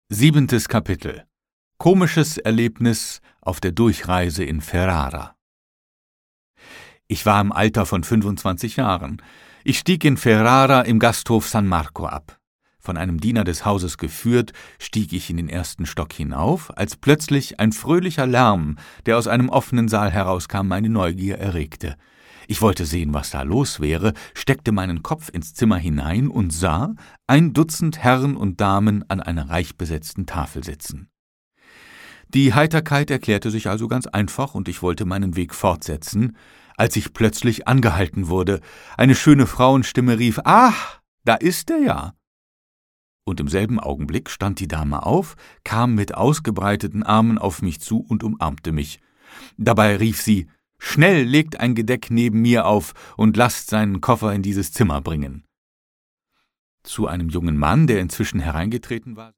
Siebentes Kapitel. Komisches Erlebnis auf der Durchreise in Ferrara. Ich war im Alter von 25 Jahren. Ich stieg in Ferrara im Gasthof San Marco ab. Von einem Diener des Hauses geführt, stieg ich in den ersten Stock hinauf, als plötzlich ein fröhlicher Lärm, der aus einem offenen Saal herauskam, meine Neugier erregte. Ich wollte sehen, was da los wäre, steckte meinen Kopf ins Zimmer hinein und sah 1 Dutzend Herren und Damen an einer reich besetzten Tafel sitzen. Die Heiterkeit erklärte sich also ganz einfach, und ich wollte meinen Weg fortsetzen, als ich plötzlich angehalten wurde. Eine schöne Frauenstimme rief: »Ach, da ist er ja!« Und im selben Augenblick stand die Dame auf, kam mit ausgebreiteten Armen auf mich zu und umarmte mich. Dabei rief sie: »Schnell legt ein Gedeck neben mir auf und lasst seinen Koffer in dieses Zimmer bringen.« Zu einem jungen Mann, der inzwischen hereingetreten war: